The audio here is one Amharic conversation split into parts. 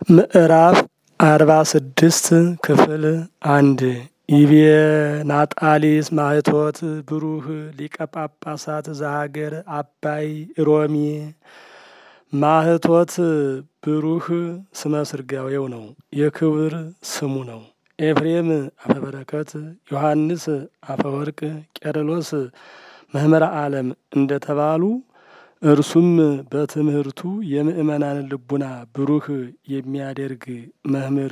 ምዕራፍ 46 ክፍል 1 ኢቤናጣሊስ ማህቶት ብሩህ ሊቀ ጳጳሳት ዘሀገር አባይ ሮሚ። ማህቶት ብሩህ ስመ ስርጋዌው ነው፣ የክብር ስሙ ነው። ኤፍሬም አፈበረከት፣ ዮሐንስ አፈወርቅ፣ ቄርሎስ መምህረ ዓለም እንደተባሉ እርሱም በትምህርቱ የምእመናን ልቡና ብሩህ የሚያደርግ መምህር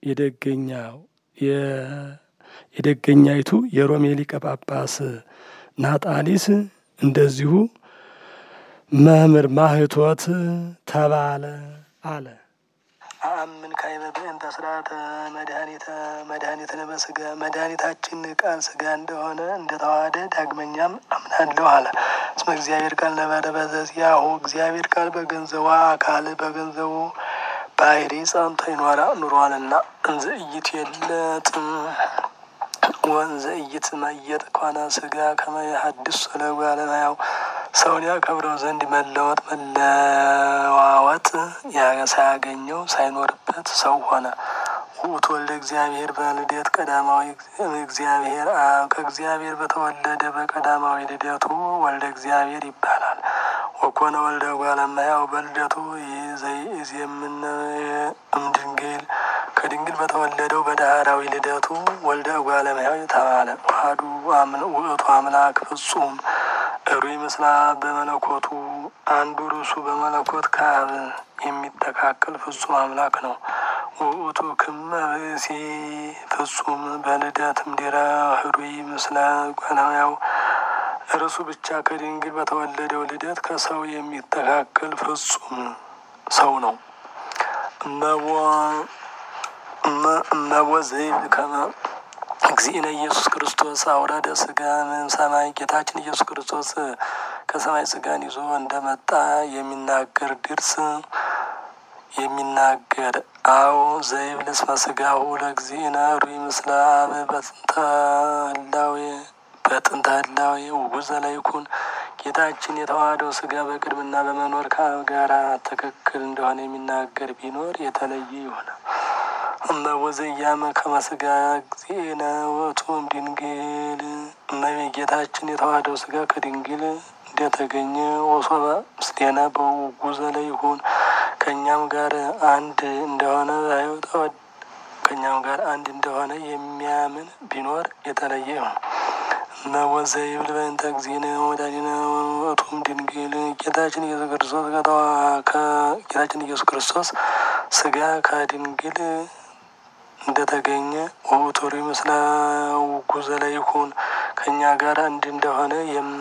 የደገኛይቱ የሮሜ ሊቀ ጳጳስ ናጣሊስ እንደዚሁ መምህር ማህቶት ተባለ አለ። አምን ካይበ በእንተ ስርዓተ መድኃኒትነ በስጋ መድኃኒታችን ቃል ስጋ እንደሆነ እንደተዋሃደ ዳግመኛም አምናለሁ አለ። እስመ እግዚአብሔር ቃል ነበረ በዘዚያሁ እግዚአብሔር ቃል በገንዘቡ አካል በገንዘቡ ባህሪ ጸንቶ ኑሯልና እንዘ ኢይትየለጥ ወንዘ ኢይትመየጥ ኮነ ስጋ ከመ ይሐድስ ለጓለ እመሕያው ሰውን ያከብረው ዘንድ መለወጥ መለዋወጥ ሳያገኘው ሳይኖርበት ሰው ሆነ። ውእቱ ወልደ እግዚአብሔር በልደት ቀዳማዊ እግዚአብሔር ከእግዚአብሔር በተወለደ በቀዳማዊ ልደቱ ወልደ እግዚአብሔር ይባላል። ወኮነ ወልደ እጓለ እመሕያው በልደቱ ይእዜምነ እምድንግል ከድንግል በተወለደው በዳህራዊ ልደቱ ወልደ እጓለ እመሕያው ተባለ። ዋህዱ ውእቱ አምላክ ፍጹም ሩይ ምስላ በመለኮቱ አንዱ ርሱ በመለኮት ከአብ የሚተካከል ፍጹም አምላክ ነው። ውእቱ ክመ ብእሲ ፍጹም በልደትም ዲረ ህሩይ ምስለ እጓለ እመሕያው እርሱ ብቻ ከድንግል በተወለደው ልደት ከሰው የሚተካከል ፍጹም ሰው ነው። እመቦ ዘይብል ከመ እግዚእነ ኢየሱስ ክርስቶስ አውረደ ስጋ እምሰማይ ጌታችን ኢየሱስ ክርስቶስ ከሰማይ ስጋን ይዞ እንደመጣ የሚናገር ድርስ የሚናገር አው ዘይብል እስመ ስጋሁ ለእግዚእነ ሩይ ምስለ አብ በጥንተ ህላዌ ውጉዘ ለይኩን ጌታችን የተዋህደው ስጋ በቅድምና በመኖር ከአብ ጋር ትክክል እንደሆነ የሚናገር ቢኖር የተለየ ይሆናል። እመቦ ዘያመ ከመ ስጋ እግዚእነ ውእቱ እምድንግል ጌታችን የተዋህደው ስጋ ከድንግል እንደተገኘ ወሶበ ምስሌነ በውጉዘ ለይኩን ከእኛም ጋር አንድ እንደሆነ የሚያምን ቢኖር የተለየ ይሆናል። እመቦ ዘይብል በእንተ እግዚእነ ወመድኃኒነ ውእቱ እምድንግል ጌታችን ኢየሱስ ክርስቶስ ስጋ ከድንግል እንደተገኘ ውእቱ ሩይ ምስለ ውጉዘ ለይኩን ከእኛ ጋር አንድ እንደሆነ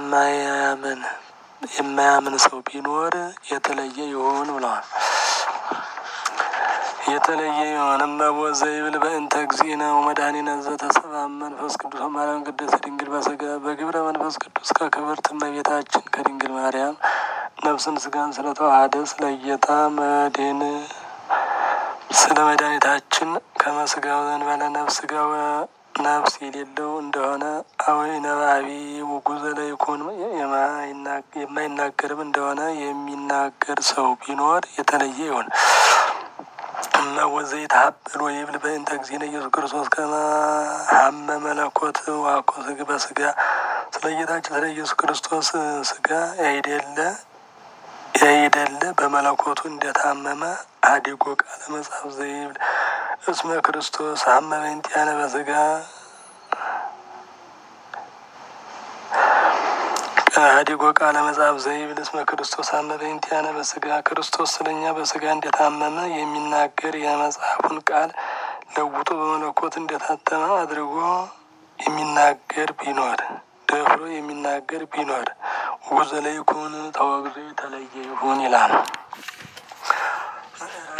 የማያምን ሰው ቢኖር የተለየ ይሆን ብለዋል። የተለየ ይሆን። እመቦ ዘይብል በእንተ እግዚእነ ወመድኃኒነ ዘተሰብአ መንፈስ ቅዱስ ማርያም ቅድስት ድንግል በስጋ በግብረ መንፈስ ቅዱስ ከክብርት እመቤታችን ከድንግል ማርያም ነፍስን ስጋን ስለተዋሃደ ስለ ጌታ መድኅን ስለ መድኃኒታችን ከመስጋው ዘንበለ ነፍስ ስጋው ነፍስ የሌለው እንደሆነ አወይ ነባቢ ውጉዘ ለይኩን የማይናገርም እንደሆነ የሚናገር ሰው ቢኖር የተለየ ይሆን። እመቦ ዘይትሐበል ወይብል በእንተ እግዚእነ ኢየሱስ ክርስቶስ ከመ ሐመ መለኮት ዋኮ በስጋ ስለ ጌታችን ስለ ኢየሱስ ክርስቶስ ስጋ ያይደለ በመለኮቱ እንደታመመ አዲጎ ቃለ መጽሐፍ ዘይብል እስመ ክርስቶስ ሐመ በእንቲአነ በስጋ አዲጎ ቃለ መጽሐፍ ዘይብል እስመ ክርስቶስ ሐመ በእንቲአነ በስጋ ክርስቶስ ስለኛ በስጋ እንደታመመ የሚናገር የመጽሐፉን ቃል ለውጦ በመለኮት እንደታተመ አድርጎ የሚናገር ቢኖር ደፍሮ የሚናገር ቢኖር ውጉዘ ለይኩን ተወግዞ የተለየ ይሁን ይላል።